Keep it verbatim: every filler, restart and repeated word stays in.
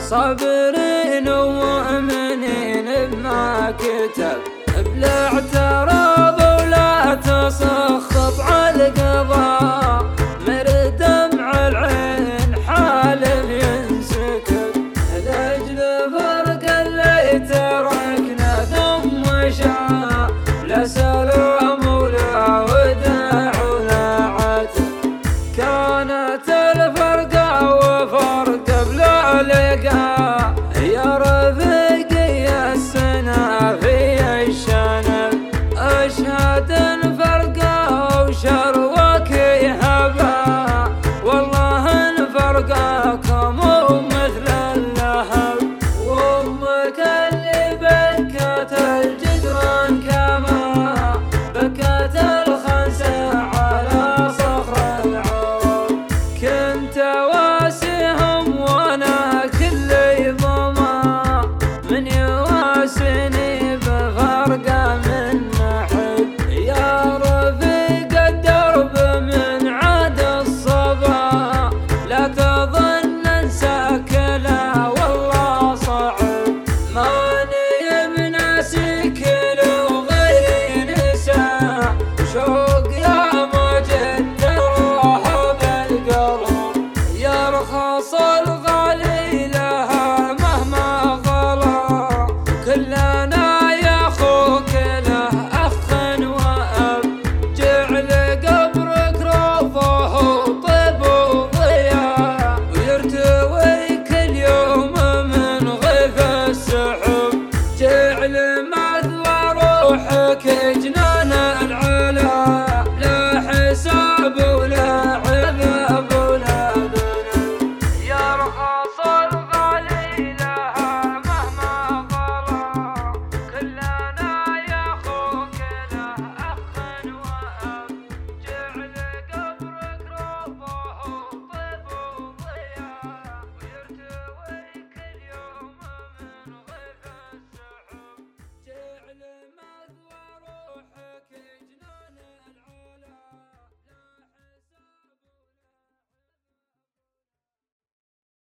صابرين ومؤمنين بما كتب، بلا اعتراض ولا تسخط على القضاء، مر دمع العين حالف ينسكب، لاجل فرق اللي تركنا ثم شاء لا سلام ولا وداع ولا عتب، كانت الفرقة وفرق بلا لقاء، يا رفيقي السنة في الشنب، أشهد الفرقة وشروك يهبا، والله الفرقاكم مثل اللهب، وامك اللي بكت الجدران كما بكت الخنسة على صخر العرب، كنت واسهم وانا كلي ظما، من يواسني بفرقة من نحب، يا رفيق الدرب من عاد الصبا، لا تظن انساك لا والله صعب، ماني بناسك وغيري نسى، شوق يا موجد روح بالقلب، يرخص الغالي لها مهما غلا، كلنا يا اخوك له اخ واب، جعل قبرك روضه وطيب وضياء، ويرتوي كل يوم من غيث السحب، جعل مثوى روحك جنان